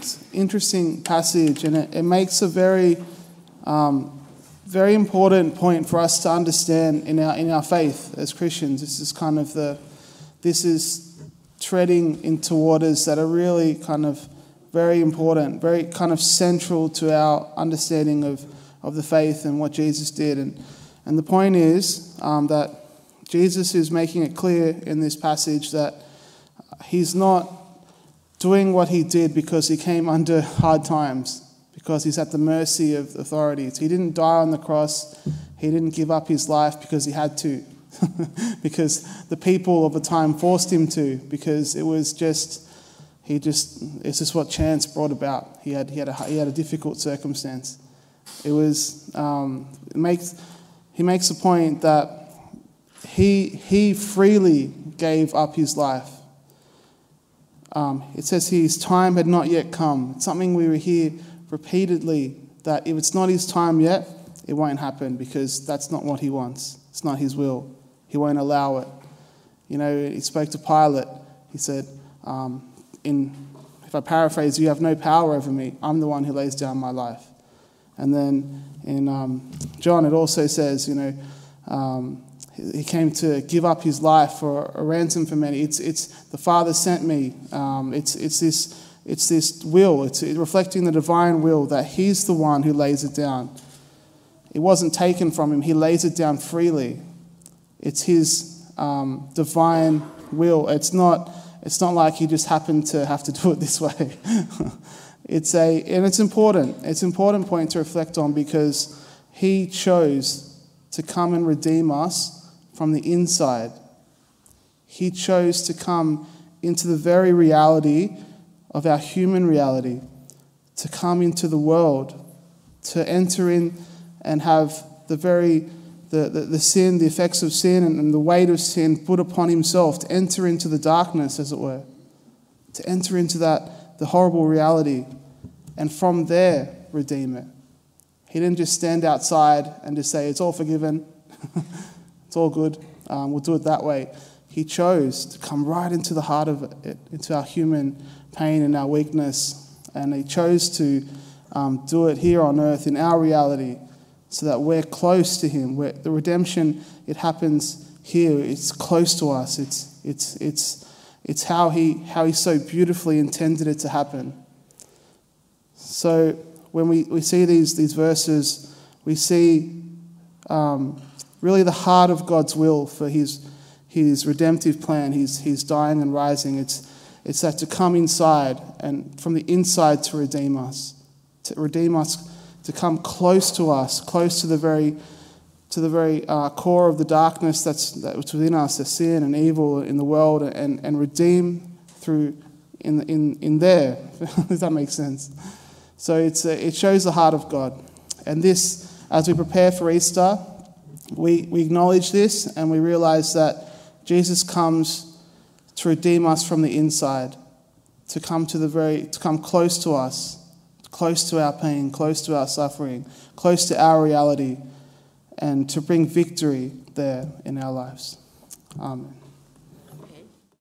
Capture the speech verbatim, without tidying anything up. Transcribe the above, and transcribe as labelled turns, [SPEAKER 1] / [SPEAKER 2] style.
[SPEAKER 1] it's an interesting passage, and it, it makes a very, um, very important point for us to understand in our in our faith as Christians. This is kind of the, this is treading into waters that are really kind of very important, very kind of central to our understanding of, of the faith and what Jesus did. And and the point is um, that Jesus is making it clear in this passage that he's not doing what he did because he came under hard times, because he's at the mercy of authorities. He didn't die on the cross. He didn't give up his life because he had to, because the people of the time forced him to, because it was just, he just, it's just what chance brought about. He had he had a, he had a difficult circumstance. It was, um, it makes, he makes the point that he he freely gave up his life. Um, it says here, his time had not yet come. It's something we hear repeatedly, that if it's not his time yet, it won't happen, because that's not what he wants. It's not his will. He won't allow it. You know, he spoke to Pilate. He said, um, in, if I paraphrase, you have no power over me. I'm the one who lays down my life. And then in um, John, it also says, you know, um, he came to give up his life for a ransom for many. It's it's the Father sent me. Um, it's it's this it's this will. It's reflecting the divine will that he's the one who lays it down. It wasn't taken from him. He lays it down freely. It's his um, divine will. It's not it's not like he just happened to have to do it this way. It's a and it's important. It's an important point to reflect on, because he chose to come and redeem us from the inside. He chose to come into the very reality of our human reality, to come into the world, to enter in and have the very the, the, the sin, the effects of sin and, and the weight of sin put upon himself, to enter into the darkness, as it were, to enter into that, the horrible reality, and from there redeem it. He didn't just stand outside and just say, it's all forgiven. It's all good. Um, we'll do it that way. He chose to come right into the heart of it, into our human pain and our weakness. And he chose to um, do it here on earth in our reality, so that we're close to him. We're, the redemption, it happens here. It's close to us. It's it's it's it's how he how he so beautifully intended it to happen. So when we, we see these these verses, we see um, really the heart of God's will for his his redemptive plan, his his dying and rising. It's it's that to come inside, and from the inside to redeem us, to redeem us, to come close to us, close to the very to the very uh, core of the darkness that's that's within us, the sin and evil in the world, and and redeem through in in in there. Does that make sense? So it's uh, it shows the heart of God, and this, as we prepare for Easter, we we acknowledge this, and we realize that Jesus comes to redeem us from the inside, to come to the very to come close to us, close to our pain, close to our suffering, close to our reality, and to bring victory there in our lives. Amen.